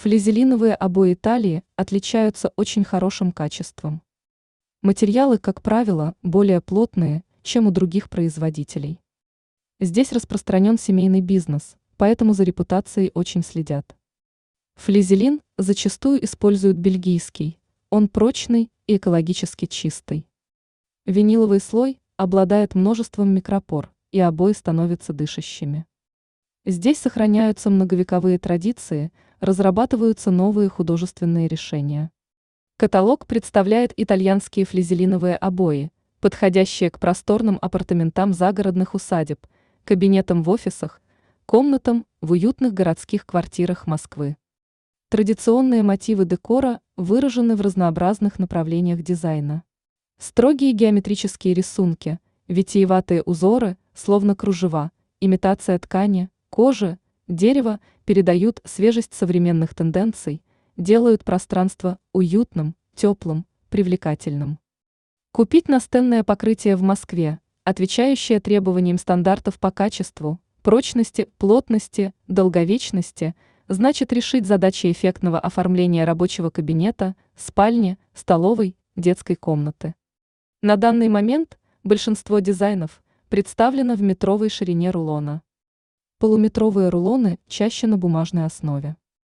Флизелиновые обои Италии отличаются очень хорошим качеством. Материалы, как правило, более плотные, чем у других производителей. Здесь распространен семейный бизнес, поэтому за репутацией очень следят. Флизелин зачастую используют бельгийский, он прочный и экологически чистый. Виниловый слой обладает множеством микропор, и обои становятся дышащими. Здесь сохраняются многовековые традиции, разрабатываются новые художественные решения. Каталог представляет итальянские флизелиновые обои, подходящие к просторным апартаментам загородных усадеб, кабинетам в офисах, комнатам в уютных городских квартирах Москвы. Традиционные мотивы декора выражены в разнообразных направлениях дизайна. Строгие геометрические рисунки, витиеватые узоры, словно кружева, имитация ткани, кожи, дерева передают свежесть современных тенденций, делают пространство уютным, теплым, привлекательным. Купить настенное покрытие в Москве, отвечающее требованиям стандартов по качеству, прочности, плотности, долговечности, значит решить задачи эффектного оформления рабочего кабинета, спальни, столовой, детской комнаты. На данный момент большинство дизайнов представлено в метровой ширине рулона. Полуметровые рулоны чаще на бумажной основе.